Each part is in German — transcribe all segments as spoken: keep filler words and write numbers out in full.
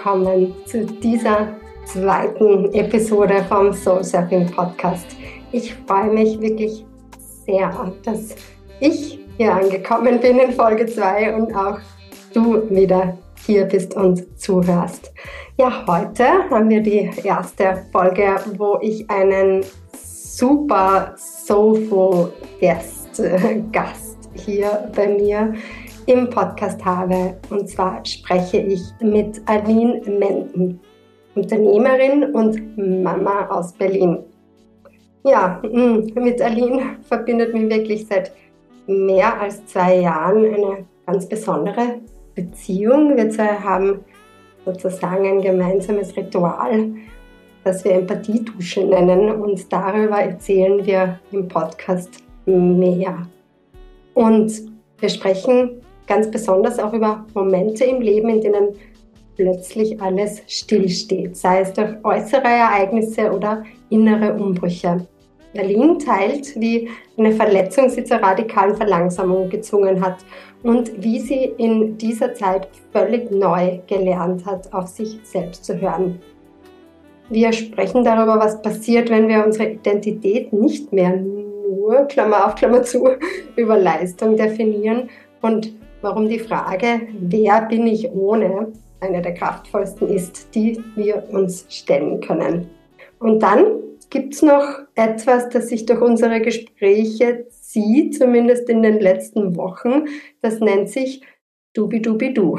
willkommen zu dieser zweiten Episode vom Soul Surfing Podcast. Ich freue mich wirklich sehr, dass ich hier angekommen bin in Folge zwei und auch du wieder hier bist und zuhörst. Ja, heute haben wir die erste Folge, wo ich einen super soulful Guest, Gast hier bei mir im Podcast habe. Und zwar spreche ich mit Aline Menden, Unternehmerin und Mama aus Berlin. Ja, mit Aline verbindet mich wirklich seit mehr als zwei Jahren eine ganz besondere Beziehung. Wir zwei haben sozusagen ein gemeinsames Ritual, das wir Empathiedusche nennen, und darüber erzählen wir im Podcast mehr. Und wir sprechen ganz besonders auch über Momente im Leben, in denen plötzlich alles stillsteht, sei es durch äußere Ereignisse oder innere Umbrüche. Aline teilt, wie eine Verletzung sie zur radikalen Verlangsamung gezwungen hat und wie sie in dieser Zeit völlig neu gelernt hat, auf sich selbst zu hören. Wir sprechen darüber, was passiert, wenn wir unsere Identität nicht mehr nur, Klammer auf, Klammer zu, über Leistung definieren und warum die Frage, wer bin ich ohne, eine der kraftvollsten ist, die wir uns stellen können. Und dann gibt es noch etwas, das sich durch unsere Gespräche zieht, zumindest in den letzten Wochen. Das nennt sich Dubi-Dubi-Du.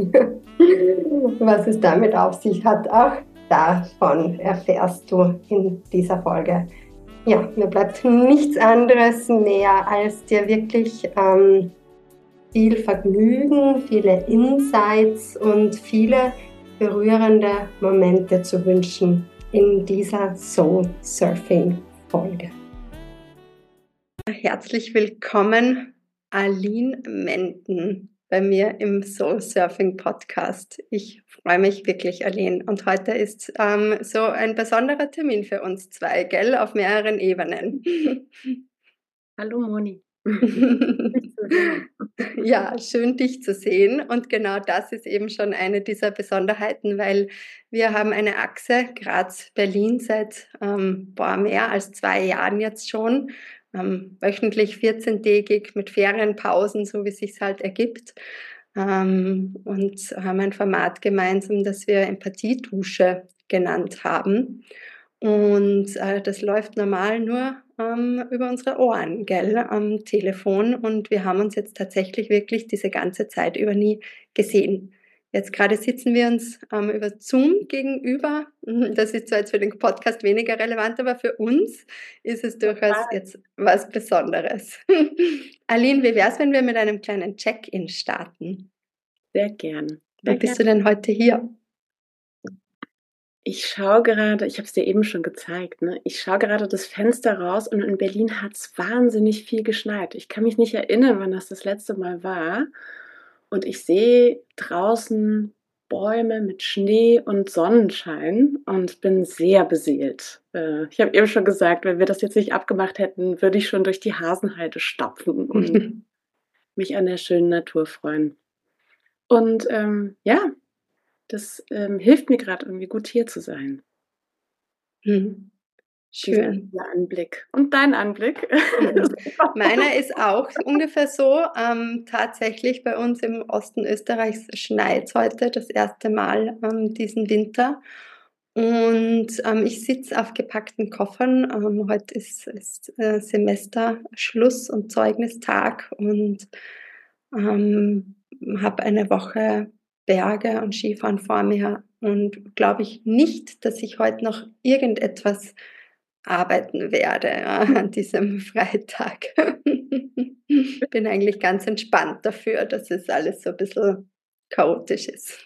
Was es damit auf sich hat, auch davon erfährst du in dieser Folge. Ja, mir bleibt nichts anderes mehr, als dir wirklich ähm, viel Vergnügen, viele Insights und viele berührende Momente zu wünschen in dieser Soul Surfing Folge. Herzlich willkommen, Aline Menden, bei mir im Soul Surfing Podcast. Ich freue mich wirklich, Aline. Und heute ist ähm, so ein besonderer Termin für uns zwei, gell, auf mehreren Ebenen. Hallo Moni. Ja, schön dich zu sehen, und genau das ist eben schon eine dieser Besonderheiten, weil wir haben eine Achse Graz-Berlin seit ähm, boah, mehr als zwei Jahren jetzt schon, ähm, wöchentlich vierzehntägig mit Ferienpausen, so wie es sich halt ergibt, ähm, und haben ein Format gemeinsam, das wir Empathiedusche genannt haben. Und äh, das läuft normal nur ähm, über unsere Ohren, gell, am Telefon. Und wir haben uns jetzt tatsächlich wirklich diese ganze Zeit über nie gesehen. Jetzt gerade sitzen wir uns ähm, über Zoom gegenüber. Das ist zwar jetzt für den Podcast weniger relevant, aber für uns ist es durchaus jetzt was Besonderes. Aline, wie wäre es, wenn wir mit einem kleinen Check-in starten? Sehr gern. Wie bist du denn heute hier? Ich schaue gerade, ich habe es dir eben schon gezeigt, ne? Ich schaue gerade das Fenster raus und in Berlin hat es wahnsinnig viel geschneit. Ich kann mich nicht erinnern, wann das das letzte Mal war. Und ich sehe draußen Bäume mit Schnee und Sonnenschein und bin sehr beseelt. Ich habe eben schon gesagt, wenn wir das jetzt nicht abgemacht hätten, würde ich schon durch die Hasenheide stapfen und mich an der schönen Natur freuen. Und ähm, ja, das ähm, hilft mir gerade irgendwie gut, hier zu sein. Mhm. Schön. Dieser Anblick. Und dein Anblick? Meiner ist auch ungefähr so. Ähm, tatsächlich bei uns im Osten Österreichs schneit es heute das erste Mal ähm, diesen Winter. Und ähm, ich sitze auf gepackten Koffern. Ähm, heute ist, ist äh, Semesterschluss und Zeugnistag und ähm, habe eine Woche Berge und Skifahren vor mir und glaube ich nicht, dass ich heute noch irgendetwas arbeiten werde ja, an diesem Freitag. Bin eigentlich ganz entspannt dafür, dass es alles so ein bisschen chaotisch ist.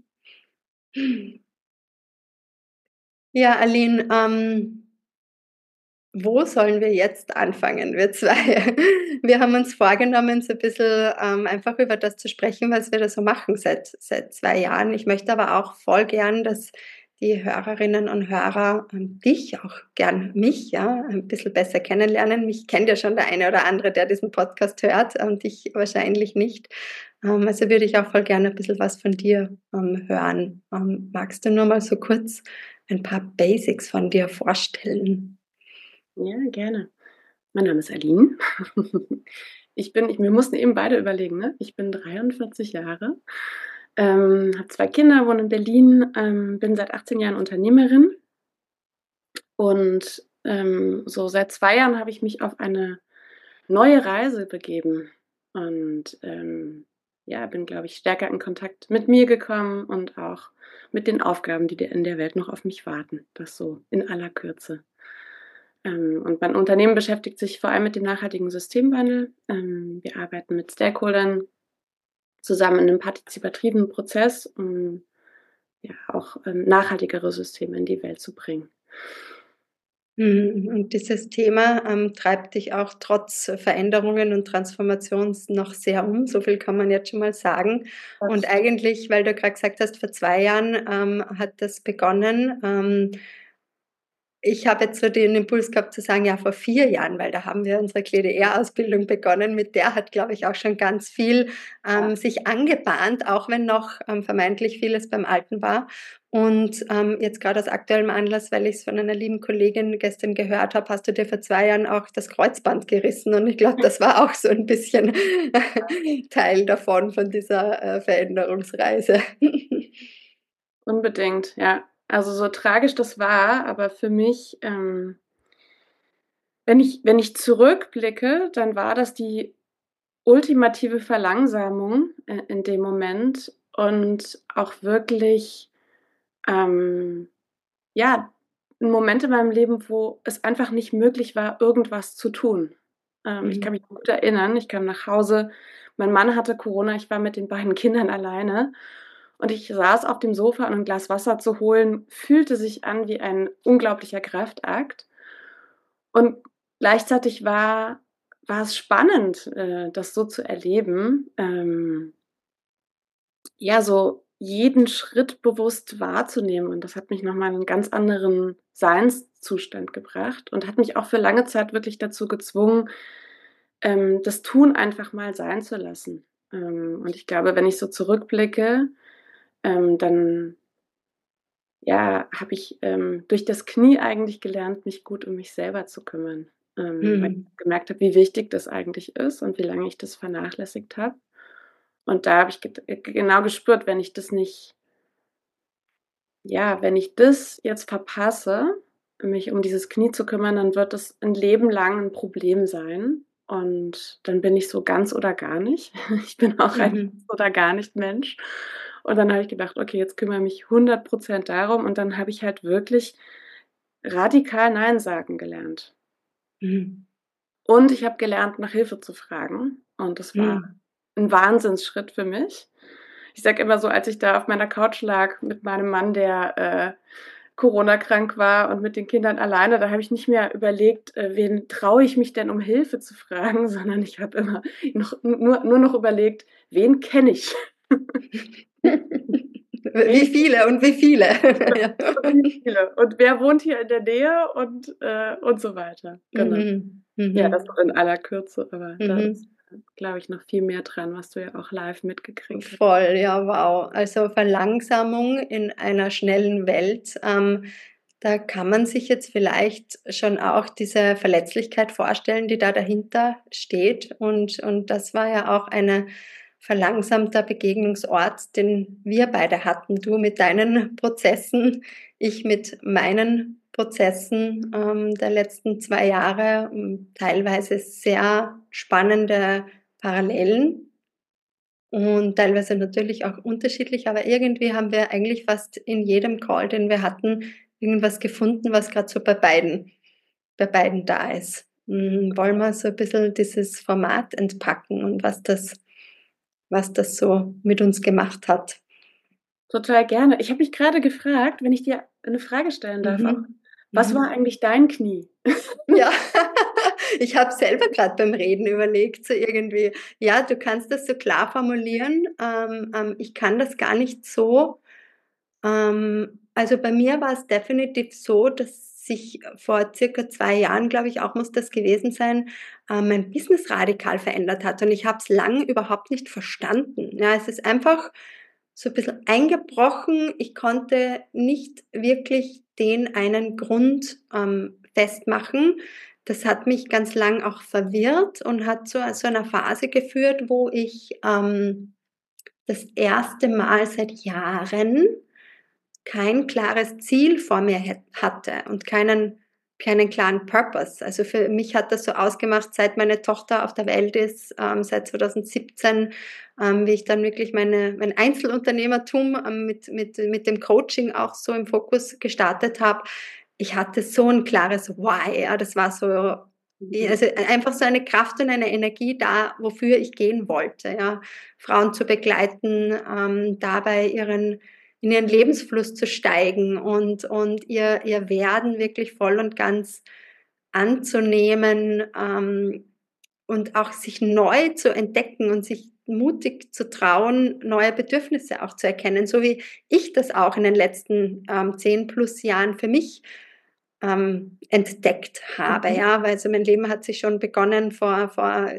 Ja, Aline, ähm, wo sollen wir jetzt anfangen, wir zwei? Wir haben uns vorgenommen, so ein bisschen ähm, einfach über das zu sprechen, was wir da so machen seit, seit zwei Jahren. Ich möchte aber auch voll gern, dass die Hörerinnen und Hörer ähm, dich, auch gern mich, ja, ein bisschen besser kennenlernen. Mich kennt ja schon der eine oder andere, der diesen Podcast hört, und dich wahrscheinlich nicht. Ähm, also würde ich auch voll gerne ein bisschen was von dir ähm, hören. Ähm, magst du nur mal so kurz ein paar Basics von dir vorstellen? Ja, gerne. Mein Name ist Aline. Ich bin, ich, wir mussten eben beide überlegen, ne? Ich bin dreiundvierzig Jahre, ähm, habe zwei Kinder, wohne in Berlin, ähm, bin seit achtzehn Jahren Unternehmerin und ähm, so seit zwei Jahren habe ich mich auf eine neue Reise begeben und ähm, ja, bin, glaube ich, stärker in Kontakt mit mir gekommen und auch mit den Aufgaben, die in der Welt noch auf mich warten. Das so in aller Kürze. Ähm, und mein Unternehmen beschäftigt sich vor allem mit dem nachhaltigen Systemwandel. Ähm, wir arbeiten mit Stakeholdern zusammen in einem partizipativen Prozess, um ja auch ähm, nachhaltigere Systeme in die Welt zu bringen. Mhm, und dieses Thema ähm, treibt dich auch trotz Veränderungen und Transformations noch sehr um, so viel kann man jetzt schon mal sagen. Und Das eigentlich, weil du gerade gesagt hast, vor zwei Jahren ähm, hat das begonnen. Ähm, ich habe jetzt so den Impuls gehabt zu sagen, ja, vor vier Jahren, weil da haben wir unsere K D R-Ausbildung begonnen. Mit der hat, glaube ich, auch schon ganz viel ähm, sich angebahnt, auch wenn noch ähm, vermeintlich vieles beim Alten war. Und ähm, jetzt gerade aus aktuellem Anlass, weil ich es von einer lieben Kollegin gestern gehört habe, hast du dir vor zwei Jahren auch das Kreuzband gerissen. Und ich glaube, das war auch so ein bisschen Teil davon, von dieser äh, Veränderungsreise. unbedingt, ja. Also so tragisch das war, aber für mich, ähm, wenn ich, wenn ich zurückblicke, dann war das die ultimative Verlangsamung äh, in dem Moment und auch wirklich, ähm, ja, ein Moment in meinem Leben, wo es einfach nicht möglich war, irgendwas zu tun. Ähm, ich kann Mhm. mich gut erinnern, ich kam nach Hause, mein Mann hatte Corona, ich war mit den beiden Kindern alleine und ich saß auf dem Sofa und ein Glas Wasser zu holen, fühlte sich an wie ein unglaublicher Kraftakt. Und gleichzeitig war war es spannend, äh, das so zu erleben, ähm, ja, so jeden Schritt bewusst wahrzunehmen. Und das hat mich noch mal in 'nen ganz anderen Seinszustand gebracht und hat mich auch für lange Zeit wirklich dazu gezwungen, ähm, das Tun einfach mal sein zu lassen. Ähm, und ich glaube, wenn ich so zurückblicke, ähm, dann, ja, habe ich, ähm, durch das Knie eigentlich gelernt, mich gut um mich selber zu kümmern, ähm, weil Mhm. ich gemerkt habe, wie wichtig das eigentlich ist und wie lange ich das vernachlässigt habe. Und da habe ich get äh, genau gespürt, wenn ich das nicht ja, wenn ich das jetzt verpasse, mich um dieses Knie zu kümmern, dann wird das 'n Leben lang 'n Problem sein und dann bin ich so ganz oder gar nicht. Ich bin auch ein ganz Mhm. oder gar nicht Mensch. Und dann habe ich gedacht: „Okay, jetzt kümmere mich hundert Prozent darum." Und dann habe ich halt wirklich radikal nein sagen gelernt. Mhm. Und ich habe gelernt, nach Hilfe zu fragen und das war Mhm. 'n Wahnsinnsschritt für mich. Ich sage immer so, als ich da auf meiner Couch lag mit meinem Mann, der, äh, Corona-krank war und mit den Kindern alleine, da habe ich nicht mehr überlegt, äh, wen traue ich mich denn, um Hilfe zu fragen, sondern ich habe immer noch nur nur noch überlegt: „Wen kenne ich?" Wie Wen viele und wie viele? Ja. wie viele und wer wohnt hier in der Nähe und äh, und so weiter. Genau. Mhm. Ja, das Mhm. so in aller Kürze, aber da ist, Mhm. glaube ich, noch viel mehr dran, was du ja auch live mitgekriegt hast. Voll, ja, wow. Also Verlangsamung in einer schnellen Welt. Ähm, da kann man sich jetzt vielleicht schon auch diese Verletzlichkeit vorstellen, die da dahinter steht. Und, und das war ja auch ein verlangsamter Begegnungsort, den wir beide hatten. Du mit deinen Prozessen, ich mit meinen Prozessen ähm, der letzten zwei Jahre. ähm, Teilweise sehr spannende Parallelen. Und teilweise natürlich auch unterschiedlich, aber irgendwie haben wir eigentlich fast in jedem Call, den wir hatten, irgendwas gefunden, was gerade so bei beiden bei beiden da ist. Hm, wollen wir so ein bisschen dieses Format entpacken und was das was das so mit uns gemacht hat? Total gerne. Ich habe mich grade gefragt, wenn ich dir 'ne Frage stellen darf auch: Mhm. Was war Mhm. eigentlich dein Knie? Ja, ich habe selber gerade beim Reden überlegt, so irgendwie, ja, du kannst das so klar formulieren. Ähm, ähm, ich kann das gar nicht so Ähm, Also bei mir war es definitiv so, dass sich vor circa zwei Jahren, glaube ich, auch muss das gewesen sein, äh, mein Business radikal verändert hat und ich habe es lang überhaupt nicht verstanden. Ja, es ist einfach so 'n bisschen eingebrochen. Ich konnte nicht wirklich den einen Grund, ähm, festmachen. Das hat mich ganz lang auch verwirrt und hat zu so einer Phase geführt, wo ich, ähm, das erste Mal seit Jahren kein klares Ziel vor mir hät hatte und keinen keinen klaren Purpose. Also, für mich hat das so ausgemacht, seit meine Tochter auf der Welt ist, ähm, seit zwanzig siebzehn, ähm, wie ich dann wirklich meine mein Einzelunternehmertum, ähm, mit mit mit dem Coaching auch so im Fokus gestartet habe. Ich hatte so 'n klares Why, ja, das war so ja, Mhm. also, einfach so eine Kraft und eine Energie da, wofür ich gehen wollte, ja. Frauen zu begleiten, ähm, dabei ihren in ihren Lebensfluss zu steigen und und ihr ihr Werden wirklich voll und ganz anzunehmen, ähm, und auch sich neu zu entdecken und sich mutig zu trauen, neue Bedürfnisse auch zu erkennen, so wie ich das auch in den letzten, ähm, zehn plus Jahren für mich, ähm, entdeckt habe, Mhm. ja. Weil so mein Leben hat sich schon begonnen vor vor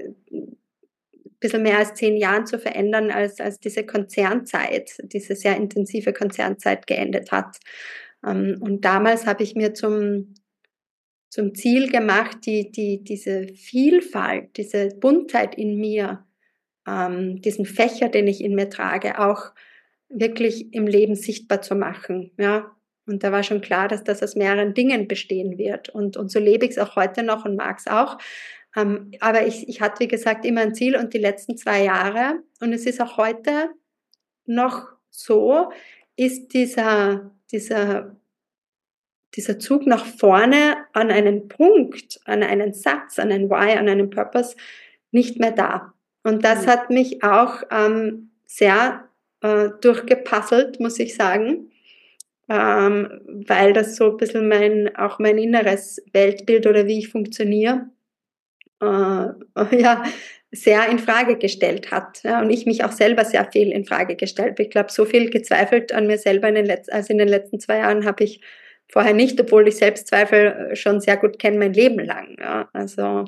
bisschen mehr als zehn Jahren zu verändern, als als diese Konzernzeit, diese sehr intensive Konzernzeit geendet hat. Ähm, und damals habe ich mir zum zum Ziel gemacht, die die diese Vielfalt, diese Buntheit in mir, ähm, diesen Fächer, den ich in mir trage, auch wirklich im Leben sichtbar zu machen, ja. Und da war schon klar, dass das aus mehreren Dingen bestehen wird. Und und so lebe ich's auch heute noch und mag's auch. Ähm, aber ich ich hatte, wie gesagt, immer ein Ziel und die letzten zwei Jahre und es ist auch heute noch so, ist dieser dieser dieser Zug nach vorne an einen Punkt, an einen Satz, an ein Why, an einen Purpose nicht mehr da. Und das Mhm. hat mich auch, ähm, sehr, äh, durchgepuzzelt, muss ich sagen, ähm, weil das so 'n bisschen mein auch mein inneres Weltbild oder wie ich funktioniere, äh, ja, sehr infrage gestellt hat, ja, und ich mich auch selber sehr viel infrage gestellt. Ich glaube, so viel gezweifelt an mir selber in den letz also in den letzten zwei Jahren habe ich vorher nicht, obwohl ich Selbstzweifel schon sehr gut kenne mein Leben lang, ja. Also,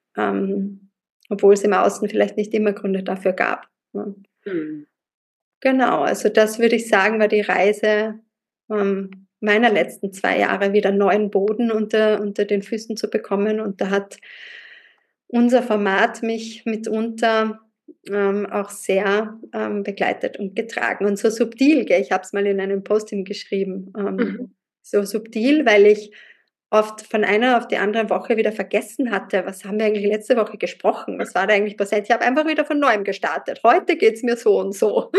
ähm, obwohl's im Außen vielleicht nicht immer Gründe dafür gab, ne? Mhm. Genau, also das würde ich sagen, war die Reise, ähm, meiner letzten zwei Jahre, wieder neuen Boden unter unter den Füßen zu bekommen und da hat unser Format mich mitunter, ähm, auch sehr, ähm, begleitet und getragen und so subtil, gell? Ich habe es mal in einem Post hingeschrieben, Mhm. ähm, so subtil, weil ich oft von einer auf die andere Woche wieder vergessen hatte: „Was haben wir eigentlich letzte Woche gesprochen? Was war da eigentlich passiert?“ Ich habe einfach wieder von Neuem gestartet. „Heute geht's mir so und so.“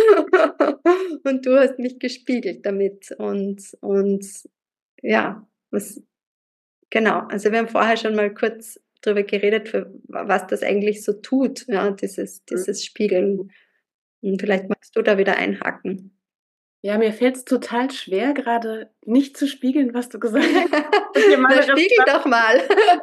Und du hast mich gespiegelt damit und und ja, was genau. Also, wir haben vorher schon mal kurz drüber geredet, für wa was das eigentlich so tut, ja, dieses dieses Spiegeln. Und vielleicht magst du da wieder einhaken. Ja, mir fällt's total schwer, grade nicht zu spiegeln, was du gesagt hast und dir Na, meine spiegel Response doch mal,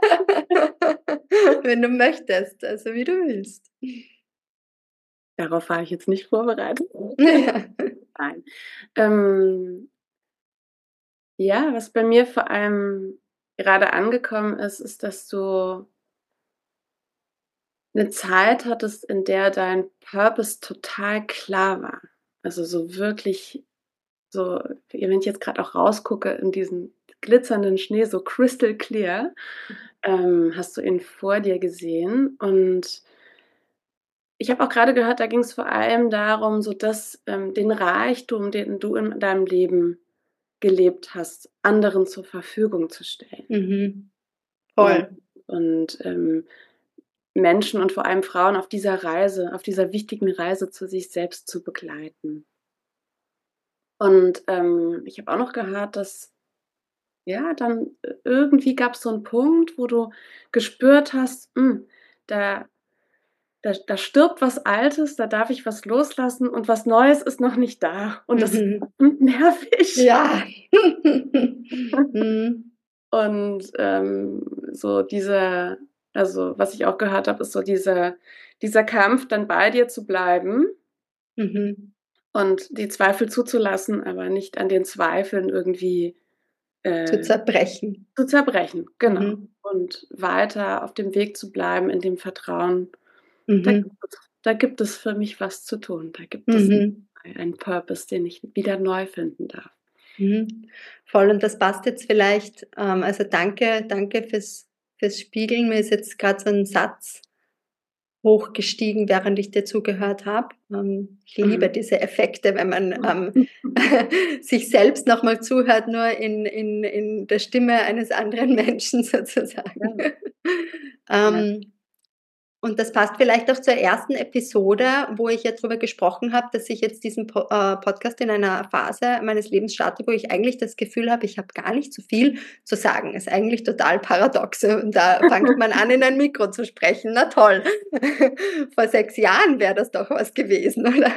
wenn du möchtest, also wie du willst. Darauf war ich jetzt nicht vorbereitet. Nein. Ähm ja, was bei mir vor allem grade angekommen ist, ist, dass du 'ne Zeit hattest, in der dein Purpose total klar war. Also, so wirklich so wenn ich jetzt grad auch rausgucke in diesen glitzernden Schnee, so crystal clear, ähm, hast du ihn vor dir gesehen und ich habe auch grade gehört, da ging's vor allem darum, so dass, ähm, den Reichtum, den du in deinem Leben gelebt hast, anderen zur Verfügung zu stellen. Mhm. Und Voll. und, ähm, Menschen und vor allem Frauen auf dieser Reise auf dieser wichtigen Reise zu sich selbst zu begleiten. Und, ähm, ich habe auch noch gehört, dass ja, dann i irgendwie gab's so 'n Punkt, wo du gespürt hast: „Hm, da da da stirbt was Altes, da darf ich was loslassen und was Neues ist noch nicht da.“ Und das ist Mhm. verdammt nervig. Ja. Mhm. Und, ähm, so dieser also, was ich auch gehört habe, ist so dieser dieser Kampf, dann bei dir zu bleiben Mhm. Und die Zweifel zuzulassen, aber nicht an den Zweifeln irgendwie äh, zu zerbrechen. Zu zerbrechen, genau. Mhm. Und weiter auf dem Weg zu bleiben in dem Vertrauen. Da Mhm. gibt es, da gibt es für mich was zu tun. Da gibt es Mhm. einen Purpose, den ich wieder neu finden darf. Mhm. Voll, und das passt jetzt vielleicht, ähm, also danke, danke fürs, fürs Spiegeln. Mir ist jetzt gerade so ein Satz hochgestiegen, während ich dir zugehört habe. Ähm, ich liebe Mhm. diese Effekte, wenn man ähm, sich selbst nochmal zuhört, nur in, in, in der Stimme eines anderen Menschen sozusagen. Ja. Ja. ähm, und das passt vielleicht auch zur ersten Episode, wo ich jetzt darüber gesprochen habe, dass ich jetzt diesen po äh, Podcast in einer Phase meines Lebens starte, wo ich eigentlich das Gefühl habe, ich habe gar nicht so viel zu sagen. Ist eigentlich total paradox. Und da fängt man an, in ein Mikro zu sprechen. Na toll. Vor sechs Jahren wäre das doch was gewesen, oder?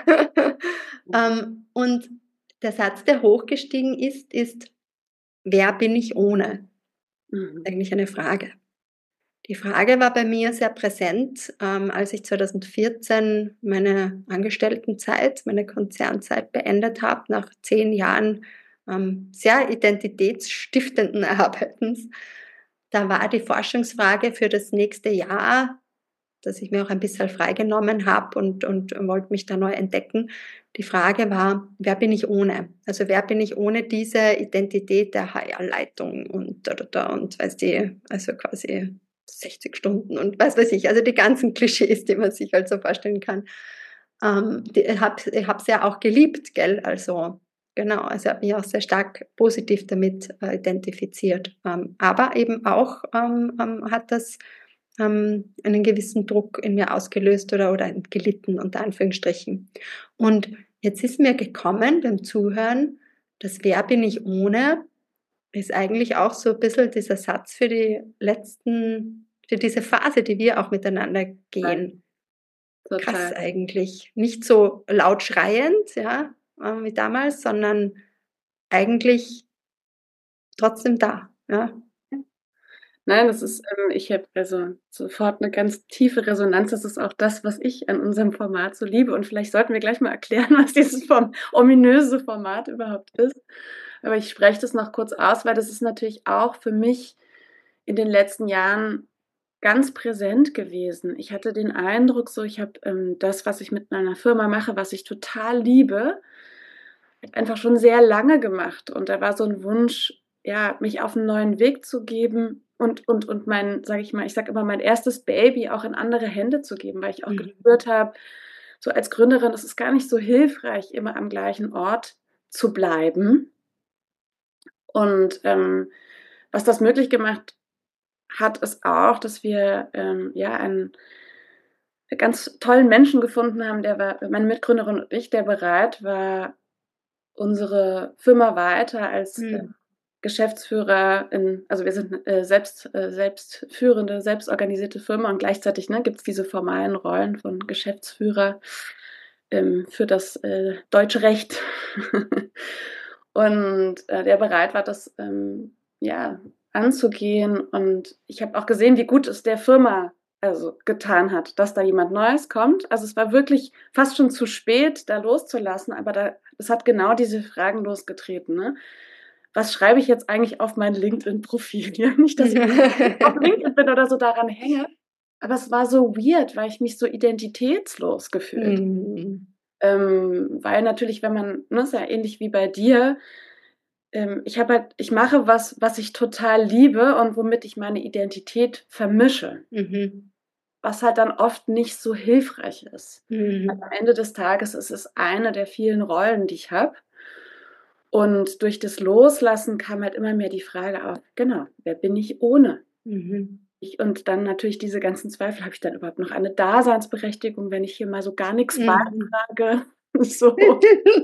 ähm, und der Satz, der hochgestiegen ist, ist: Wer bin ich ohne? Mhm. Eigentlich eine Frage. Die Frage war bei mir sehr präsent, ähm, als ich zweitausendvierzehn meine Angestelltenzeit, meine Konzernzeit beendet habe, nach zehn Jahren ähm, sehr identitätsstiftenden Arbeitens. Da war die Forschungsfrage für das nächste Jahr, dass ich mir auch ein bisschen freigenommen habe und, und wollte mich da neu entdecken. Die Frage war: Wer bin ich ohne? Also wer bin ich ohne diese Identität der H R-Leitung und da, da, da und weißt du, also quasi sechzig Stunden und was weiß ich, also die ganzen Klischees, die man sich halt so vorstellen kann. Ähm, die, ich habe ich hab's ja auch geliebt, gell, also genau, also ich habe mich auch sehr stark positiv damit äh, identifiziert. Ähm, aber eben auch ähm, ähm, hat das ähm, einen gewissen Druck in mir ausgelöst oder, oder gelitten, unter Anführungsstrichen. Und jetzt ist mir gekommen beim Zuhören, das Wer bin ich ohne ist eigentlich auch so ein bisschen dieser Satz für die letzten, für diese Phase, die wir auch miteinander gehen. Krass Total. eigentlich. Nicht so laut schreiend, ja, äh, wie damals, sondern eigentlich trotzdem da, ja. Nein, das ist, ähm, ich habe also sofort eine ganz tiefe Resonanz. Das ist auch das, was ich an unserem Format so liebe. Und vielleicht sollten wir gleich mal erklären, was dieses form ominöse Format überhaupt ist. Aber ich spreche das noch kurz aus, weil das ist natürlich auch für mich in den letzten Jahren ganz präsent gewesen. Ich hatte den Eindruck so, ich habe, ähm, das, was ich mit meiner Firma mache, was ich total liebe, einfach schon sehr lange gemacht. Und da war so ein Wunsch, ja, mich auf einen neuen Weg zu geben und und und mein, sage ich mal, ich sage immer, mein erstes Baby auch in andere Hände zu geben, weil ich auch Mhm. gespürt habe, so als Gründerin ist es gar nicht so hilfreich, immer am gleichen Ort zu bleiben. Und, ähm, was das möglich gemacht hat, ist auch, dass wir, ähm, ja, einen ganz tollen Menschen gefunden haben, der war meine Mitgründerin und ich, der bereit war, unsere Firma weiter als, äh, Mhm. Geschäftsführer in, also wir sind äh, selbst äh, selbstführende, selbstorganisierte Firma und gleichzeitig, ne, gibt's diese formalen Rollen von Geschäftsführer, ähm, für das, äh, deutsche Recht. Und, äh, der bereit war, das, ähm, ja, anzugehen. Und ich habe auch gesehen, wie gut es der Firma, also, getan hat, dass da jemand Neues kommt. Also, es war wirklich fast schon zu spät, da loszulassen, aber da es hat genau diese Fragen losgetreten, ne? Was schreibe ich jetzt eigentlich auf mein LinkedIn-Profil? Ja, nicht, dass ich auf LinkedIn bin oder so daran hänge, aber es war so weird, weil ich mich so identitätslos gefühlt, Mhm. ähm, weil natürlich, wenn man, ne, ist ja ähnlich wie bei dir, ähm, ich habe halt ich mache was, was ich total liebe und womit ich meine Identität vermische, Mhm. was halt dann oft nicht so hilfreich ist. Weil Mhm. am Ende des Tages ist es eine der vielen Rollen, die ich habe. Und durch das Loslassen kam halt immer mehr die Frage auf, genau, wer bin ich ohne? Mhm. Ich, und dann natürlich diese ganzen Zweifel, habe ich dann überhaupt noch eine Daseinsberechtigung, wenn ich hier mal so gar nichts Mhm. beitrage? So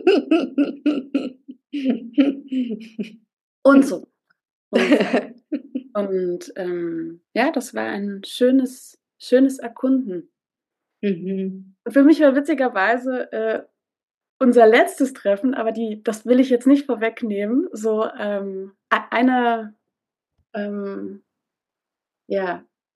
und so und so. Und, ähm, ja, das war ein schönes schönes Erkunden. Mhm. Und für mich war witzigerweise, äh, unser letztes Treffen, aber die das will ich jetzt nicht vorwegnehmen, so, ähm, ei eine, ähm, ja,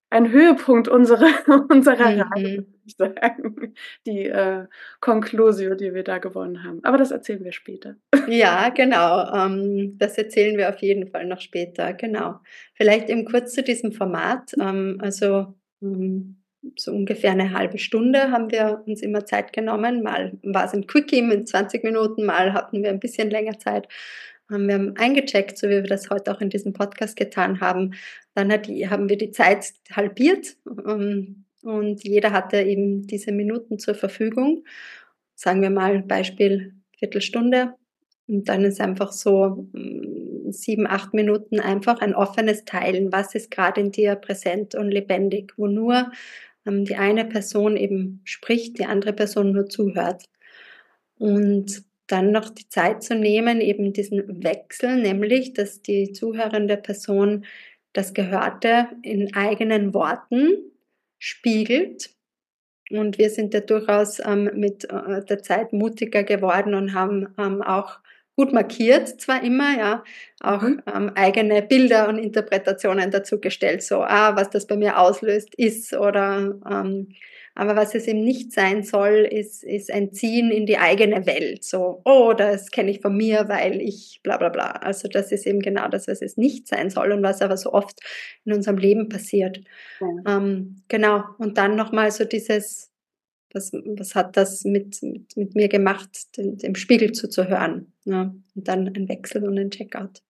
ein Höhepunkt unserer, unserer Reise, würde Mhm. ich sagen, die äh, Conclusio, die wir da gewonnen haben. Aber das erzählen wir später. Ja, genau. Ähm, das erzählen wir auf jeden Fall noch später, genau. Vielleicht eben kurz zu diesem Format. Ähm, also ähm, so ungefähr eine halbe Stunde haben wir uns immer Zeit genommen. Mal war es ein Quickie mit zwanzig Minuten, mal hatten wir ein bisschen länger Zeit. Ähm, wir haben eingecheckt, so wie wir das heute auch in diesem Podcast getan haben. Dann hat die, haben wir die Zeit halbiert ähm, und jeder hatte eben diese Minuten zur Verfügung. Sagen wir mal Beispiel Viertelstunde. Und dann ist einfach so mm, sieben, acht Minuten einfach ein offenes Teilen. Was ist gerade in dir präsent und lebendig, wo nur ähm, die eine Person eben spricht, die andere Person nur zuhört. Und dann noch die Zeit zu nehmen, eben diesen Wechsel, nämlich, dass die zuhörende Person das Gehörte in eigenen Worten spiegelt. Und wir sind ja durchaus ähm, mit äh, der Zeit mutiger geworden und haben ähm, auch gut markiert, zwar immer, ja, auch Mhm. ähm, eigene Bilder und Interpretationen dazu gestellt, so, ah, was das bei mir auslöst, ist oder, ähm, aber was es eben nicht sein soll, ist, ist ein Ziehen in die eigene Welt, so, oh, das kenne ich von mir, weil ich bla bla bla. Also das ist eben genau das, was es nicht sein soll und was aber so oft in unserem Leben passiert. Ja. Ähm, genau, und dann nochmal so dieses, was, was hat das mit, mit, mit mir gemacht, dem, dem Spiegel zuzuhören. Ja? Und dann ein Wechsel und ein Checkout.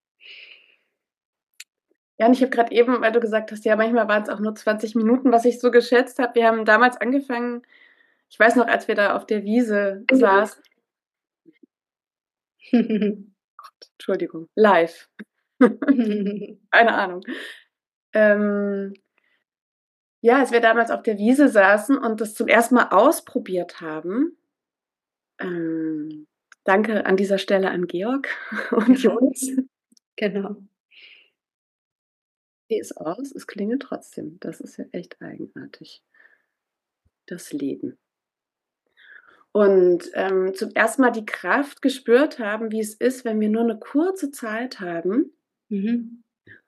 Ja, und ich habe gerade eben, weil du gesagt hast, ja, manchmal waren es auch nur zwanzig Minuten, was ich so geschätzt habe. Wir haben damals angefangen, ich weiß noch, als wir da auf der Wiese saßen, Entschuldigung, live, keine Ahnung. Ähm, ja, als wir damals auf der Wiese saßen und das zum ersten Mal ausprobiert haben, ähm, danke an dieser Stelle an Georg und Ja, Jonas. genau. Die ist aus, es klingelt trotzdem. Das ist ja echt eigenartig. Das Leben. Und ähm, zum ersten Mal die Kraft gespürt haben, wie es ist, wenn wir nur eine kurze Zeit haben Mhm.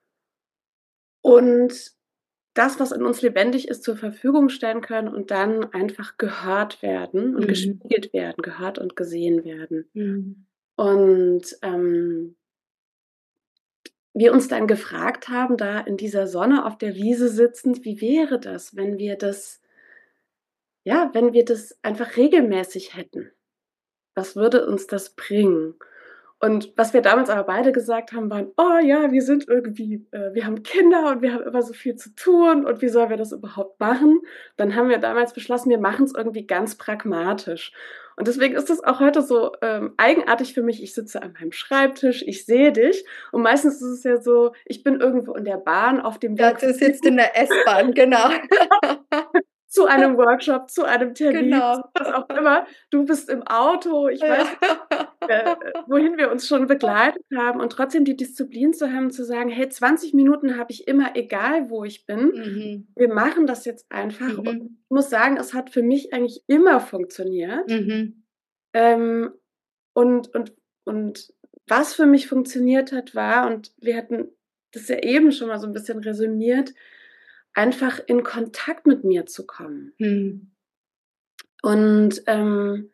und das, was in uns lebendig ist, zur Verfügung stellen können und dann einfach gehört werden und Mhm. gespiegelt werden, gehört und gesehen werden. Mhm. Und ähm, wir uns dann gefragt haben, da in dieser Sonne auf der Wiese sitzend, wie wäre das, wenn wir das, ja, wenn wir das einfach regelmäßig hätten? Was würde uns das bringen? Und was wir damals aber beide gesagt haben, waren, oh ja, wir sind irgendwie, äh, wir haben Kinder und wir haben immer so viel zu tun und wie sollen wir das überhaupt machen? Dann haben wir damals beschlossen, wir machen es irgendwie ganz pragmatisch. Und deswegen ist es auch heute so ähm, eigenartig für mich. Ich sitze an meinem Schreibtisch, ich sehe dich und meistens ist es ja so, ich bin irgendwo in der Bahn auf dem Ja, Weg du sitzt in der S-Bahn, genau. zu einem Workshop, zu einem Termin, zu Genau. was auch immer. Du bist im Auto, ich weiß nicht, äh, Ja. wohin wir uns schon begleitet haben und trotzdem die Disziplin zu haben, zu sagen, hey, zwanzig Minuten habe ich immer, egal wo ich bin. Mhm. Wir machen das jetzt einfach. Und Mhm. ich muss sagen, es hat für mich eigentlich immer funktioniert. Mhm. Ähm, und, und, und was für mich funktioniert hat, war, und wir hatten das ja eben schon mal so ein bisschen resümiert, einfach in Kontakt mit mir zu kommen. Mhm. Und ähm,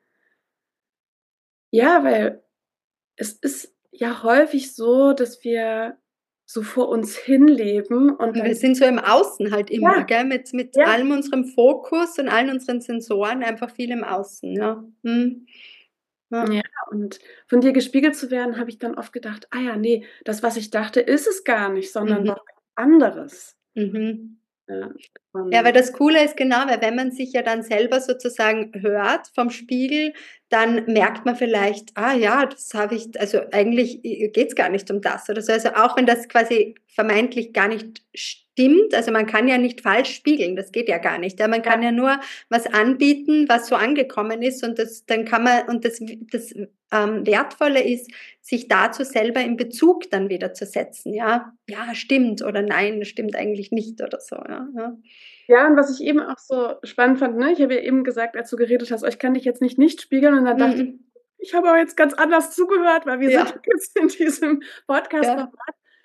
ja, weil es ist ja häufig so, dass wir so vor uns hinleben und Und wir dann, sind so im Außen halt immer, ja, gell? Mit, mit ja, allem unserem Fokus und allen unseren Sensoren einfach viel im Außen, ja. Mhm. Ja. ja, und von dir gespiegelt zu werden, habe ich dann oft gedacht, ah ja, nee, das, was ich dachte, ist es gar nicht, sondern Mhm. was anderes. Mhm. Ja, Ja, weil und das Coole ist genau, weil wenn man sich ja dann selber sozusagen hört vom Spiegel, dann merkt man vielleicht, ah ja, das habe ich, also eigentlich geht's gar nicht um das oder so. Also auch wenn das quasi vermeintlich gar nicht stimmt, also man kann ja nicht falsch spiegeln, das geht ja gar nicht. Ja, man ja, kann ja nur was anbieten, was so angekommen ist und das, dann kann man, und das, das ähm, Wertvolle ist, sich dazu selber in Bezug dann wieder zu setzen, ja. Ja, stimmt oder nein, das stimmt eigentlich nicht oder so, ja. Ja. ja, und was ich eben auch so spannend fand, ne, ich habe ja eben gesagt, als du geredet hast, oh, ich kann dich jetzt nicht nicht spiegeln, und dann dachte ich, Mhm. ich habe aber jetzt ganz anders zugehört, weil wir sind Ja, jetzt in diesem ja. Podcast-Format.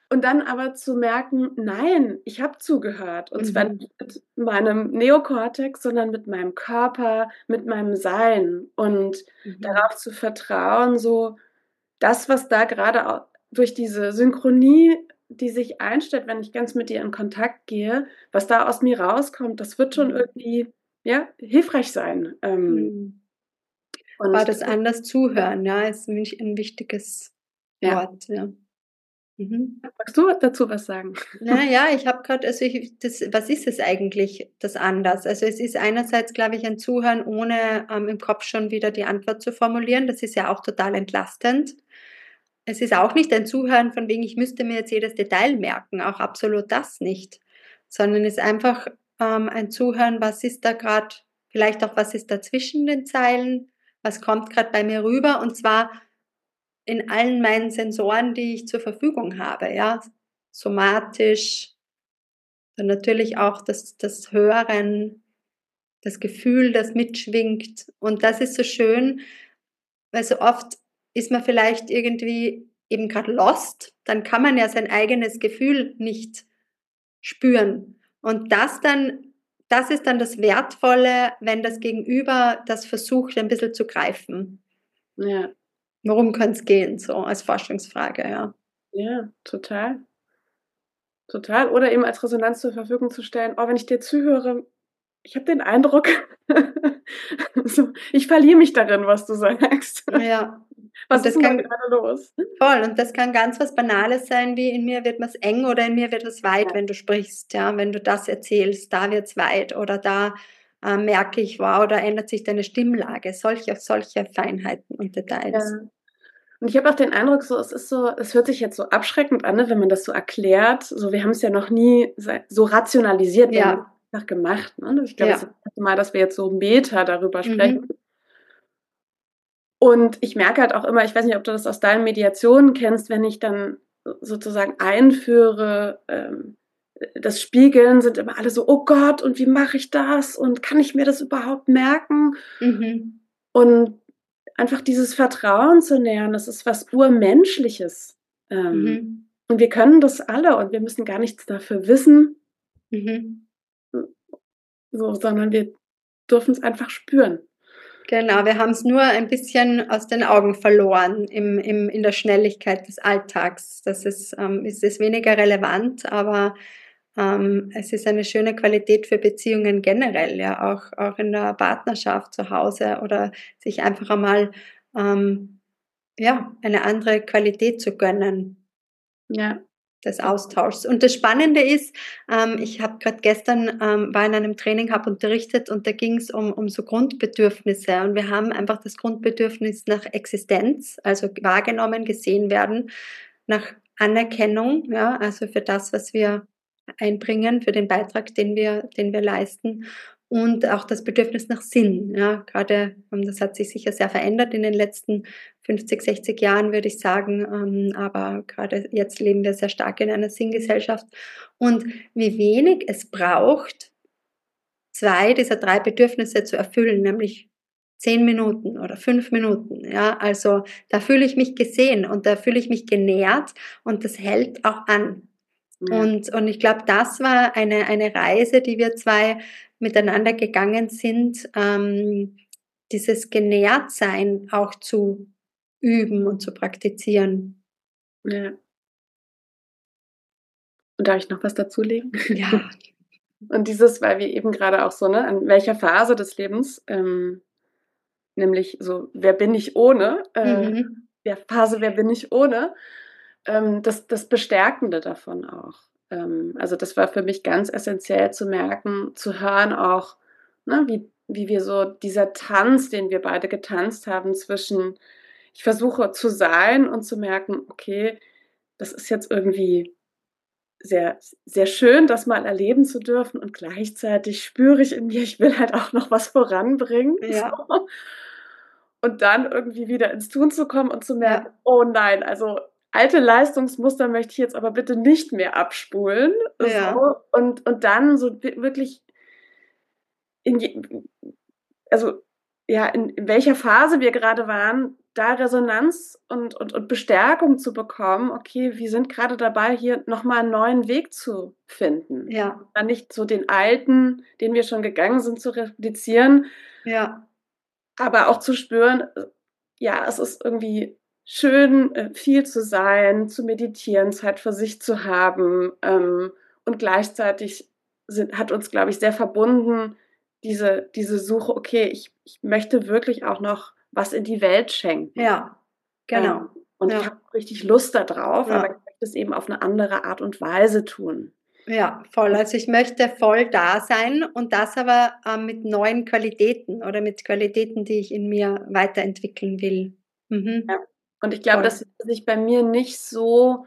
Und dann aber zu merken, nein, ich habe zugehört. Und zwar Mhm. nicht mit meinem Neokortex, sondern mit meinem Körper, mit meinem Sein. Und Mhm. darauf zu vertrauen, so das, was da gerade au- durch diese Synchronie, die sich einstellt, wenn ich ganz mit dir in Kontakt gehe, was da aus mir rauskommt, das wird schon Mhm. irgendwie, ja, hilfreich sein. Ähm, Mhm. War und das anders zuhören, ja, ist ein wich- ein wichtiges ja, Wort, ja. Mhm. magst du dazu was sagen? Na ja, ich habe gerade, also ich, das, was ist es eigentlich, das anders? Also es ist einerseits, glaube ich, ein Zuhören, ohne ähm, im Kopf schon wieder die Antwort zu formulieren. Das ist ja auch total entlastend. Es ist auch nicht ein Zuhören von wegen, ich müsste mir jetzt jedes Detail merken, auch absolut das nicht, sondern es ist einfach ähm, ein Zuhören, was ist da gerade, vielleicht auch, was ist da zwischen den Zeilen, was kommt gerade bei mir rüber, und zwar in allen meinen Sensoren, die ich zur Verfügung habe, ja, somatisch, dann natürlich auch das, das Hören, das Gefühl, das mitschwingt. Und das ist so schön, weil so oft ist man vielleicht irgendwie eben gerade lost, dann kann man ja sein eigenes Gefühl nicht spüren. Und das dann, das ist dann das Wertvolle, wenn das Gegenüber das versucht, ein bisschen zu greifen. Ja, Worum kann es gehen, so als Forschungsfrage, ja. ja, total. Total. Oder eben als Resonanz zur Verfügung zu stellen: „Oh, wenn ich dir zuhöre, ich habe den Eindruck, so, ich verliere mich darin, was du sagst. Ja. Und Was ist das denn da kann gerade los?“ voll, und das kann ganz was Banales sein, wie in mir wird was eng oder in mir wird was weit, Ja, wenn du sprichst, ja, wenn du das erzählst, da wird's weit oder da, äh, merke ich, wow, da ändert sich deine Stimmlage, solche solche Feinheiten und ja. Details. Und ich habe auch den Eindruck, so, es ist so, es hört sich jetzt so abschreckend an, ne, wenn man das so erklärt. So, wir haben's ja noch nie sei so rationalisiert. Wir haben das Ja, einfach gemacht, ne? Ich glaube, es ist ja. das erste Mal, dass wir jetzt so Meta darüber sprechen. Mhm. Und ich merke halt auch immer, ich weiß nicht, ob du das aus deinen Mediationen kennst, wenn ich dann sozusagen einführe, ähm, das Spiegeln, sind immer alle so: „Oh Gott, und wie mache ich das? Und kann ich mir das überhaupt merken?“ Mhm. Und einfach dieses Vertrauen zu nähern, das ist was Urmenschliches. Ähm, Mhm. und wir können das alle und wir müssen gar nichts dafür wissen, Mhm. so, sondern wir dürfen es einfach spüren. Genau, wir haben's nur ein bisschen aus den Augen verloren im im in der Schnelligkeit des Alltags. Das ist ähm, es ist weniger relevant, aber, ähm, es ist eine schöne Qualität für Beziehungen generell, ja, auch auch in der Partnerschaft zu Hause oder sich einfach einmal, ähm, ja, eine andere Qualität zu gönnen Ja, des das Austauschs. Und das Spannende ist, ähm, ich habe gerade gestern ähm, war in einem Training, habe unterrichtet, und da ging es um um so Grundbedürfnisse, und wir haben einfach das Grundbedürfnis nach Existenz, also wahrgenommen, gesehen werden, nach Anerkennung, ja, also für das, was wir einbringen, für den Beitrag, den wir den wir leisten, und auch das Bedürfnis nach Sinn, ja. Grade, ähm, das hat sich sicher sehr verändert in den letzten fünfzig, sechzig Jahren, würde ich sagen, ähm, aber gerade jetzt leben wir sehr stark in einer Sinngesellschaft, und wie wenig es braucht, zwei dieser drei Bedürfnisse zu erfüllen, nämlich zehn Minuten oder fünf Minuten, ja? Also, da fühle ich mich gesehen und da fühle ich mich genährt, und das hält auch an. ja, Und und ich glaube, das war eine eine Reise, die wir zwei miteinander gegangen sind, ähm, dieses Genährtsein auch zu üben und zu praktizieren. ja. Und darf ich noch was dazulegen? Ja. Und dieses, weil wir eben gerade auch so, ne, an welcher Phase des Lebens, ähm, nämlich so: „Wer bin ich ohne?“ Äh, Mhm. der Phase „Wer bin ich ohne?“ Ähm, das das Bestärkende davon auch. Ähm, also, das war für mich ganz essenziell zu merken, zu hören auch, ne, wie wie wir so dieser Tanz, den wir beide getanzt haben zwischen ich versuche zu sein und zu merken: „Okay, das ist jetzt irgendwie sehr sehr schön, das mal erleben zu dürfen, und gleichzeitig spüre ich in mir, ich will halt auch noch was voranbringen“, so. Ja, Und dann irgendwie wieder ins Tun zu kommen und zu merken: ja, „Oh nein, also alte Leistungsmuster möchte ich jetzt aber bitte nicht mehr abspulen“, ja. so. Und und dann so wi wirklich in je also, ja, in in welcher Phase wir gerade waren, da Resonanz und, und, und Bestärkung zu bekommen, okay, wir sind gerade dabei, hier nochmal einen neuen Weg zu finden. Ja. Dann nicht so den alten, den wir schon gegangen sind, zu replizieren, Ja. aber auch zu spüren, ja, es ist irgendwie schön, äh, viel zu sein, zu meditieren, Zeit für sich zu haben, ähm, und gleichzeitig sind, hat uns, glaube ich, sehr verbunden, diese, diese Suche, okay, ich, ich möchte wirklich auch noch was in die Welt schenken. Ja, genau. Ähm, und Ja. ich habe richtig Lust darauf, Ja. aber ich möchte es eben auf eine andere Art und Weise tun. Ja, voll. Also ich möchte voll da sein und das aber ähm, mit neuen Qualitäten oder mit Qualitäten, die ich in mir weiterentwickeln will. Mhm. Ja. Und ich glaube, Voll. dass sich bei mir nicht so,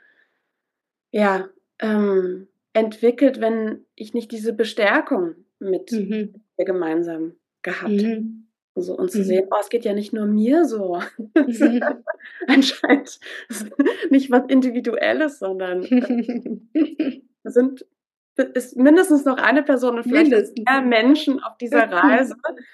ja, ähm, entwickelt, wenn ich nicht diese Bestärkung mit Mhm. ihr gemeinsam gehabt habe. Mhm. So, und zu Mhm. sehen, oh, es geht ja nicht nur mir so. Mhm. Anscheinend nicht was Individuelles, sondern es sind, ist mindestens noch eine Person und vielleicht Mindestens. mehr Menschen auf dieser Reise,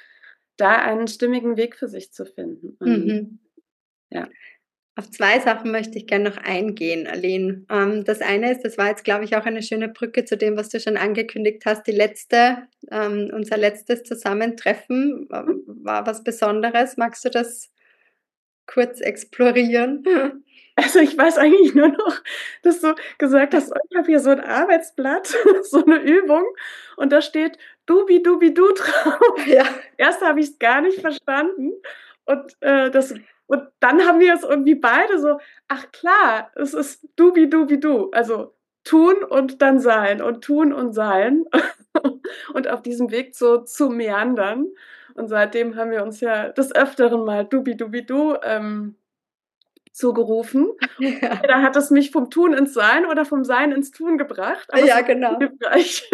da einen stimmigen Weg für sich zu finden. Und, Mhm. ja. Auf zwei Sachen möchte ich gerne noch eingehen, Aline. Ähm, das eine ist, das war jetzt, glaube ich, auch eine schöne Brücke zu dem, was du schon angekündigt hast. Die letzte, ähm, unser letztes Zusammentreffen ähm, war was Besonderes. Magst du das kurz explorieren? Also ich weiß eigentlich nur noch, dass du gesagt hast, oh, ich habe hier so ein Arbeitsblatt, so eine Übung und da steht Dubi-Dubi-Du drauf. Ja. Erst habe ich es gar nicht verstanden und, äh, das, und dann haben wir es irgendwie beide so, ach klar, es ist Dubi-Dubi-Du, also tun und dann sein und tun und sein und auf diesem Weg so zu meandern. Und seitdem haben wir uns ja des Öfteren mal Dubi-Dubi-Du ähm, zugerufen. Ja. Da hat es mich vom Tun ins Sein oder vom Sein ins Tun gebracht. Aber Ja, es genau. hilfreich.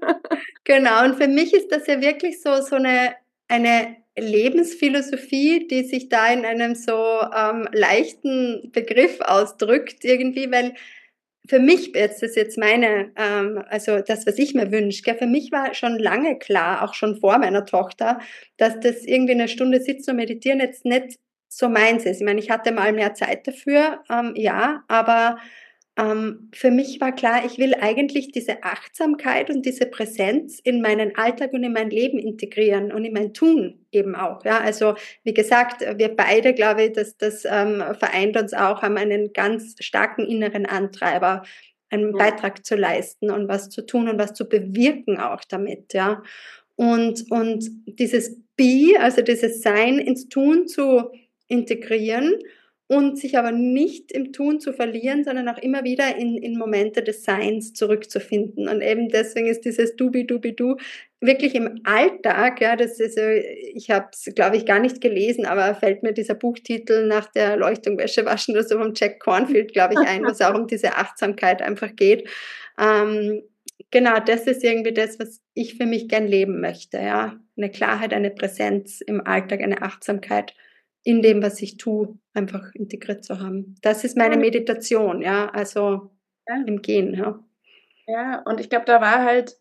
Genau, und für mich ist das ja wirklich so, so eine, eine Lebensphilosophie, die sich da in einem so ähm, leichten Begriff ausdrückt, irgendwie, weil für mich, jetzt ist jetzt meine, ähm, also das, was ich mir wünsche, gell, für mich war schon lange klar, auch schon vor meiner Tochter, dass das irgendwie eine Stunde sitzen und meditieren jetzt nicht so meins ist. Ich meine, ich hatte mal mehr Zeit dafür, ähm, ja, aber ähm, für mich war klar, ich will eigentlich diese Achtsamkeit und diese Präsenz in meinen Alltag und in mein Leben integrieren und in mein Tun eben auch. Ja, also wie gesagt, wir beide, glaube ich, dass das ähm, vereint uns auch, haben einen ganz starken inneren Antreiber, einen Ja. Beitrag zu leisten und was zu tun und was zu bewirken auch damit. Ja, und und dieses Be, also dieses Sein ins Tun zu integrieren und sich aber nicht im Tun zu verlieren, sondern auch immer wieder in, in Momente des Seins zurückzufinden. Und eben deswegen ist dieses Dubi-Dubi-Du wirklich im Alltag, ja, das ist, ich habe es, glaube ich, gar nicht gelesen, aber fällt mir dieser Buchtitel nach der Erleuchtung Wäsche waschen oder so vom Jack Cornfield, glaube ich, ein, wo es auch um diese Achtsamkeit einfach geht. Ähm, genau, das ist irgendwie das, was ich für mich gern leben möchte, ja. Eine Klarheit, eine Präsenz im Alltag, eine Achtsamkeit in dem, was ich tue, einfach integriert zu haben. Das ist meine Meditation, ja, also Ja. im Gehen, ja. Ja, und ich glaube, da war halt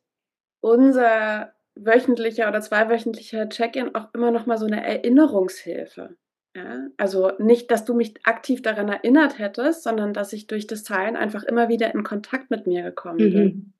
unser wöchentlicher oder zweiwöchentlicher Check-in auch immer noch mal so eine Erinnerungshilfe. Ja, also nicht, dass du mich aktiv daran erinnert hättest, sondern dass ich durch das Teilen einfach immer wieder in Kontakt mit mir gekommen bin Mhm.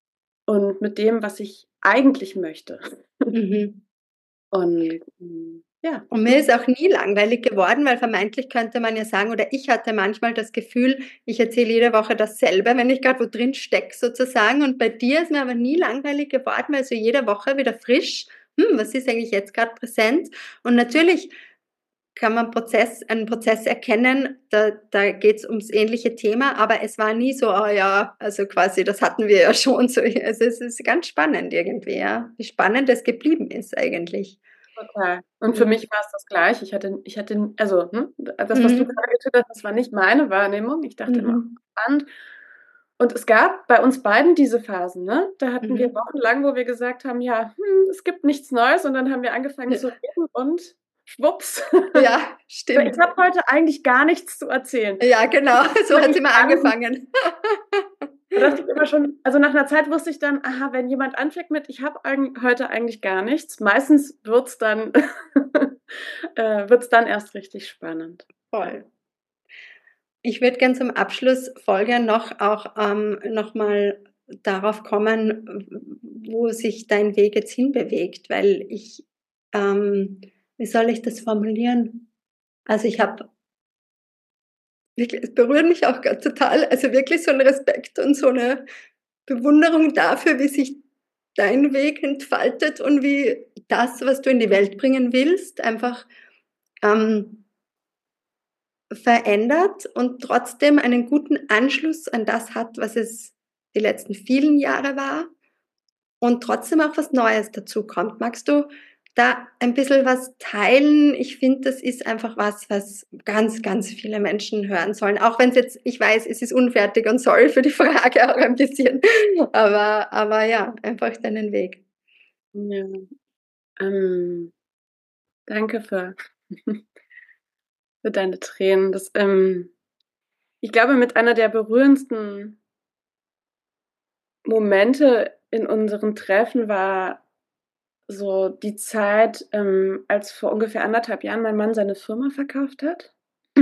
und mit dem, was ich eigentlich möchte. Mhm. Und mm, ja. Und mir ist auch nie langweilig geworden, weil vermeintlich könnte man ja sagen, oder ich hatte manchmal das Gefühl, ich erzähle jede Woche dasselbe, wenn ich gerade wo drin stecke sozusagen. Und bei dir ist mir aber nie langweilig geworden, weil so jede Woche wieder frisch, hm, was ist eigentlich jetzt gerade präsent? Und natürlich kann man Prozess, einen Prozess erkennen, da, da geht es ums ähnliche Thema, aber es war nie so, oh ja, also quasi, das hatten wir ja schon so. Also es ist ganz spannend irgendwie, ja, wie spannend es geblieben ist eigentlich. Total. Und für mich war es das Gleiche. Ich hatte, ich hatte, also hm, das, was du Mhm. gerade getwittert hast, das war nicht meine Wahrnehmung. Ich dachte immer, Mhm. spannend. Und es gab bei uns beiden diese Phasen, ne? Da hatten wir Mhm. wochenlang, wo wir gesagt haben, ja, hm, es gibt nichts Neues. Und dann haben wir angefangen zu reden und schwupps. Ja, Ich stimmt. habe heute eigentlich gar nichts zu erzählen. Ja, genau, so hat sie mal angefangen. Da dachte ich immer schon, also nach einer Zeit wusste ich dann, aha, wenn jemand anfängt mit, ich habe eig- heute eigentlich gar nichts, meistens wird es dann äh, wird es dann erst richtig spannend. Voll. Ich würde gern zum Abschluss Folge noch auch ähm, noch mal darauf kommen, wo sich dein Weg jetzt hinbewegt, weil ich, ähm, wie soll ich das formulieren? Also ich habe wirklich, es berührt mich auch grad total, also wirklich so ein Respekt und so eine Bewunderung dafür, wie sich dein Weg entfaltet und wie das, was du in die Welt bringen willst, einfach ähm, verändert und trotzdem einen guten Anschluss an das hat, was es die letzten vielen Jahre war und trotzdem auch was Neues dazukommt. Magst du da ein bisschen was teilen? Ich finde, das ist einfach was, was ganz, ganz viele Menschen hören sollen. Auch wenn es jetzt, ich weiß, es ist unfertig und sorry für die Frage auch ein bisschen. Aber, aber ja, einfach deinen Weg. Ja, ähm, danke für, für deine Tränen. Das, ähm, ich glaube, mit einer der berührendsten Momente in unseren Treffen war so die Zeit, ähm, als vor ungefähr anderthalb Jahren mein Mann seine Firma verkauft hat.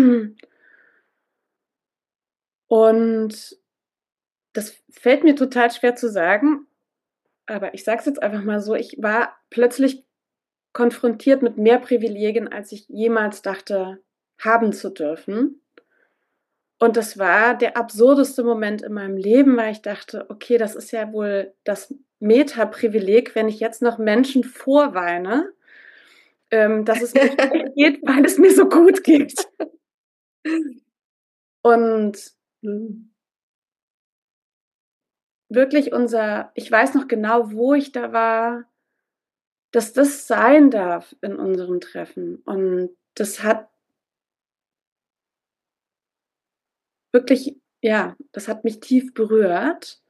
Und das fällt mir total schwer zu sagen, aber ich sage es jetzt einfach mal so, ich war plötzlich konfrontiert mit mehr Privilegien, als ich jemals dachte, haben zu dürfen. Und das war der absurdeste Moment in meinem Leben, weil ich dachte, okay, das ist ja wohl das Meta-Privileg, wenn ich jetzt noch Menschen vorweine, ähm, dass es mir schlecht geht, weil es mir so gut geht. Und Mhm. wirklich unser, ich weiß noch genau, wo ich da war, dass das sein darf in unserem Treffen. Und das hat wirklich, ja, das hat mich tief berührt.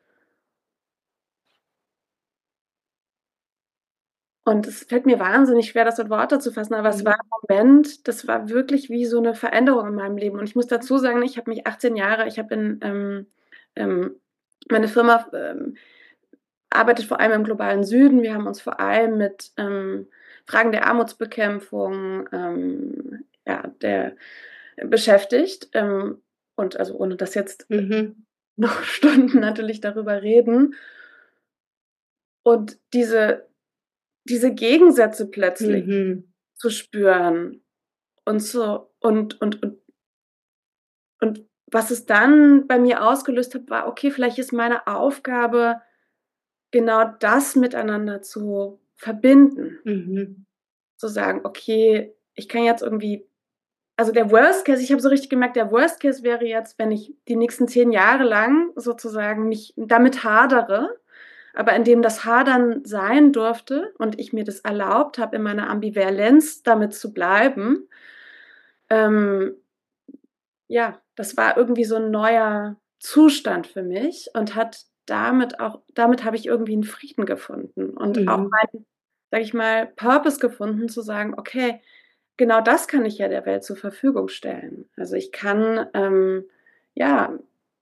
Und es fällt mir wahnsinnig schwer, das in Worte zu fassen, aber es war Mhm. ein Moment, das war wirklich wie so eine Veränderung in meinem Leben. Und ich muss dazu sagen, ich habe mich achtzehn Jahre, ich habe in, ähm, ähm, meine Firma ähm, arbeitet vor allem im globalen Süden. Wir haben uns vor allem mit ähm, Fragen der Armutsbekämpfung ähm, ja, der, beschäftigt. Ähm, und also ohne das jetzt Mhm. noch Stunden natürlich darüber reden. Und diese, diese Gegensätze plötzlich Mhm. zu spüren und so und und und und was es dann bei mir ausgelöst hat, war: Okay, vielleicht ist meine Aufgabe, genau das miteinander zu verbinden. Mhm. Zu sagen: „Okay, ich kann jetzt irgendwie“, also, der Worst Case, ich habe so richtig gemerkt, der Worst Case wäre jetzt, wenn ich die nächsten zehn Jahre lang sozusagen mich damit hadere, aber indem das Hadern sein durfte und ich mir das erlaubt habe, in meiner Ambivalenz damit zu bleiben, ähm, ja, das war irgendwie so 'n neuer Zustand für mich und hat damit auch damit habe ich irgendwie 'n Frieden gefunden und auch Mhm. meinen, sage ich mal, Purpose gefunden, zu sagen: „Okay, genau das kann ich ja der Welt zur Verfügung stellen.“ Also, ich kann, ähm, ja,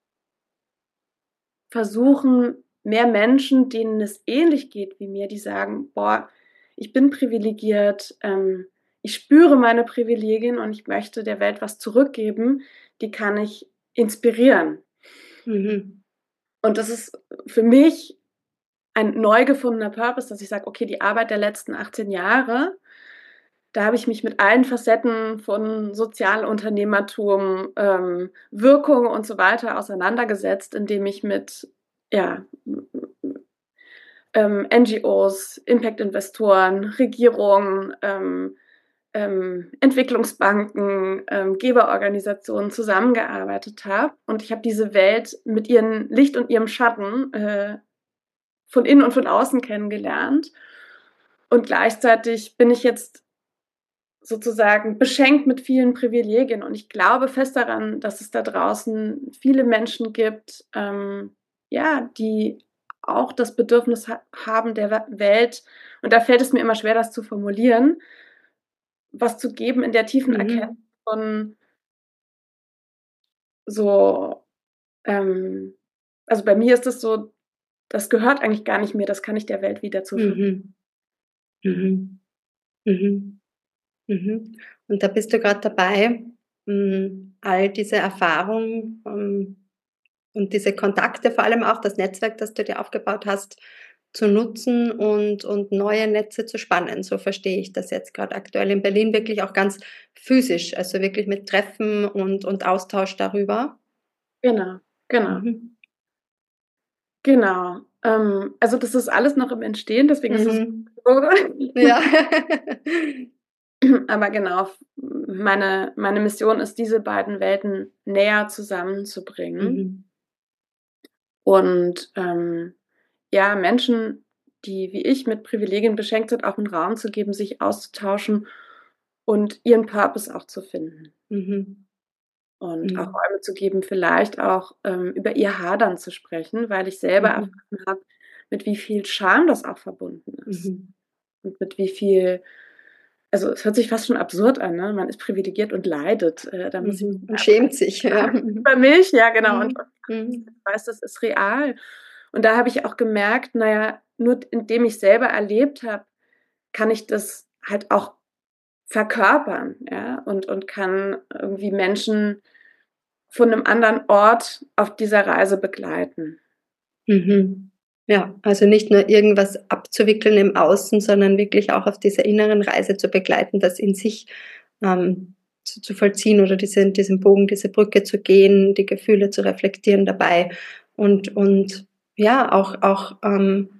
versuchen, mehr Menschen, denen es ähnlich geht wie mir, die sagen: „Boah, ich bin privilegiert, ähm, ich spüre meine Privilegien und ich möchte der Welt was zurückgeben“, die kann ich inspirieren. Mhm. Und das ist für mich ein neu gefundener Purpose, dass ich sage: „Okay, die Arbeit der letzten achtzehn Jahre, da habe ich mich mit allen Facetten von Sozialunternehmertum, ähm, Wirkung und so weiter auseinandergesetzt, indem ich mit, ja, ähm, N G Os, Impact-Investoren, Regierungen, ähm, ähm, Entwicklungsbanken, ähm, Geberorganisationen zusammengearbeitet habe. Und ich habe diese Welt mit ihrem Licht und ihrem Schatten äh, von innen und von außen kennengelernt. Und gleichzeitig bin ich jetzt sozusagen beschenkt mit vielen Privilegien. Und ich glaube fest daran, dass es da draußen viele Menschen gibt, ähm, ja, die auch das Bedürfnis ha haben, der We Welt, und da fällt es mir immer schwer, das zu formulieren, was zu geben in der tiefen Erkenntnis Mhm. von so, ähm also, bei mir ist es so, das gehört eigentlich gar nicht mir, das kann ich der Welt wieder zur Verfügung. Mhm. Mhm. Mhm. Mhm. Und da bist du gerade dabei, mh, all diese Erfahrungen ähm, und diese Kontakte, vor allem auch das Netzwerk, das du dir aufgebaut hast, zu nutzen und, und neue Netze zu spannen. So verstehe ich das jetzt gerade aktuell in Berlin, wirklich auch ganz physisch, also wirklich mit Treffen und, und Austausch darüber. Genau, genau, Mhm. genau. Ähm, also das ist alles noch im Entstehen, deswegen ist es Mhm. so. Ja. Aber genau, meine, meine Mission ist, diese beiden Welten näher zusammenzubringen Mhm. und ähm, ja, Menschen, die wie ich mit Privilegien beschenkt sind, auch einen Raum zu geben, sich auszutauschen und ihren Purpose auch zu finden. Mhm. Und auch Mhm. Räume zu geben, vielleicht auch ähm, über ihr Hadern zu sprechen, weil ich selber Mhm. erfahren habe, mit wie viel Scham das auch verbunden ist. Mhm. Und mit wie viel, also es hört sich fast schon absurd an, ne? Man ist privilegiert und leidet. Äh, da muss ich Mhm. Und schämt sich, ja. über mich, ja genau. Und, Mhm. und Mhm. ich weiß, das ist real. Und da habe ich auch gemerkt, naja, nur indem ich selber erlebt habe, kann ich das halt auch verkörpern, ja, und, und kann irgendwie Menschen von einem anderen Ort auf dieser Reise begleiten. Mhm. Ja, also nicht nur irgendwas abzuwickeln im Außen, sondern wirklich auch auf dieser inneren Reise zu begleiten, das in sich ähm, zu, zu vollziehen oder diese, diesen Bogen, diese Brücke zu gehen, die Gefühle zu reflektieren dabei und, und ja, auch, auch ähm,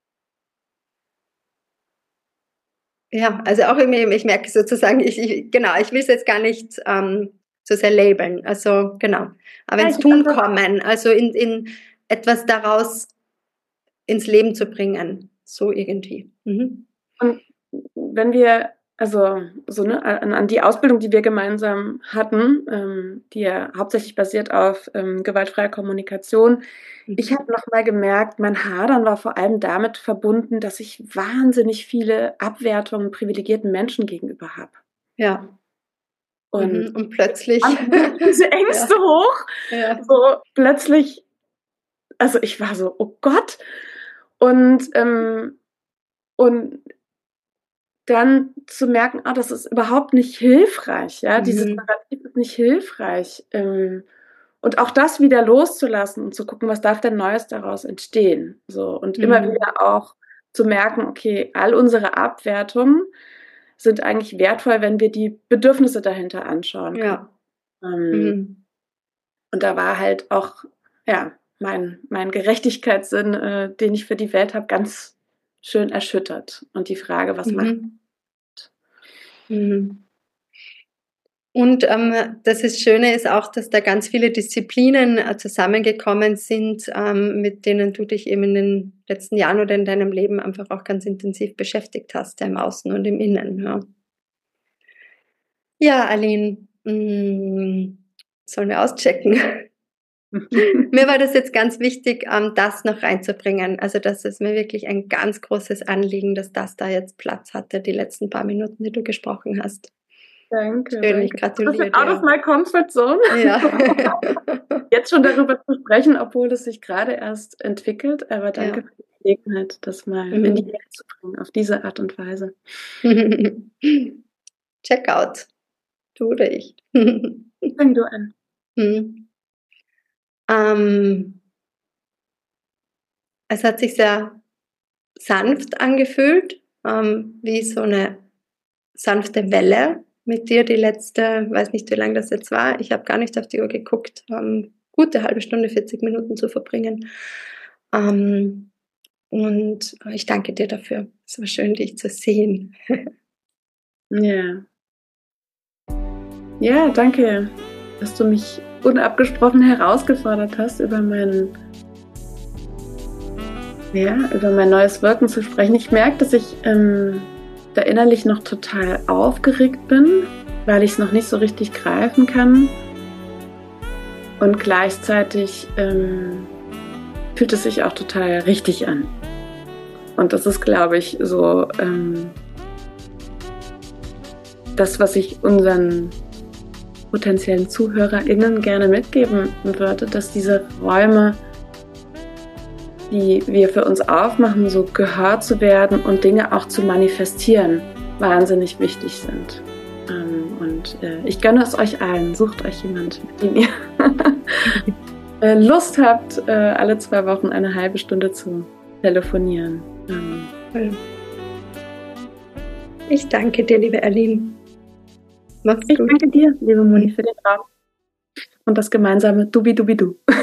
ja, also auch irgendwie, ich merke sozusagen, ich, ich genau, ich will es jetzt gar nicht ähm, so sehr labeln, also genau, aber Ja, ins ich Tun glaube, kommen, also in, in etwas daraus ins Leben zu bringen, so irgendwie. Mhm. und wenn wir, also so ne, an, an die Ausbildung, die wir gemeinsam hatten, ähm, die ja hauptsächlich basiert auf ähm, gewaltfreier Kommunikation, ich habe nochmal gemerkt, mein Hadern war vor allem damit verbunden, dass ich wahnsinnig viele Abwertungen privilegierten Menschen gegenüber habe. Ja. Und Mhm. Und plötzlich, kamen wirklich diese Ängste ja, hoch, ja. so plötzlich, also ich war so, oh Gott. Und, ähm, und dann zu merken, ah, das ist überhaupt nicht hilfreich, ja, dieses Mhm. Narrativ ist nicht hilfreich. Ähm, und auch das wieder loszulassen und zu gucken, was darf denn Neues daraus entstehen. So, und immer Mhm. wieder auch zu merken, okay, all unsere Abwertungen sind eigentlich wertvoll, wenn wir die Bedürfnisse dahinter anschauen können. Ja. Ähm, Mhm. und da war halt auch, ja, mein, mein Gerechtigkeitssinn, äh, den ich für die Welt habe, ganz schön erschüttert. Und die Frage, was macht. Mhm. Mhm. Und ähm, das ist Schöne ist auch, dass da ganz viele Disziplinen äh, zusammengekommen sind, ähm, mit denen du dich eben in den letzten Jahren oder in deinem Leben einfach auch ganz intensiv beschäftigt hast, ja, im Außen und im Innen. Ja, ja, Aline, mh, sollen wir auschecken? Mir war das jetzt ganz wichtig, ähm, das noch reinzubringen. Also das ist mir wirklich ein ganz großes Anliegen, dass das da jetzt Platz hatte, die letzten paar Minuten, die du gesprochen hast. Danke, Schön, ich danke. Das gratuliere ist out of dir. my comfort zone. Ja. Jetzt schon darüber zu sprechen, obwohl es sich gerade erst entwickelt. Aber danke Ja. für die Gelegenheit, das mal in die Mhm. Welt zu bringen, auf diese Art und Weise. Check out. Du oder ich. Fang du an. Mhm. Ähm, es hat sich sehr sanft angefühlt, ähm, wie so eine sanfte Welle mit dir die letzte, weiß nicht, wie lange das jetzt war. Ich habe gar nicht auf die Uhr geguckt. Ähm, gute halbe Stunde, vierzig Minuten zu verbringen. Ähm, und ich danke dir dafür. Es war schön, dich zu sehen. Ja. Ja, danke, dass du mich unabgesprochen herausgefordert hast, über mein, ja, über mein neues Wirken zu sprechen. Ich merke, dass ich ähm, da innerlich noch total aufgeregt bin, weil ich es noch nicht so richtig greifen kann. Und gleichzeitig ähm, fühlt es sich auch total richtig an. Und das ist, glaube ich, so ähm, das, was ich unseren potenziellen ZuhörerInnen gerne mitgeben würde, dass diese Räume, die wir für uns aufmachen, so gehört zu werden und Dinge auch zu manifestieren, wahnsinnig wichtig sind. Und äh, ich gönne es euch allen. Sucht euch jemand, mit dem ihr äh, Lust habt, äh, alle zwei Wochen eine halbe Stunde zu telefonieren. Ähm, Ich danke dir, liebe Aline. Mach's ich gut. danke dir, liebe Moni, für den Raum und das gemeinsame Dubi-Dubi-Du.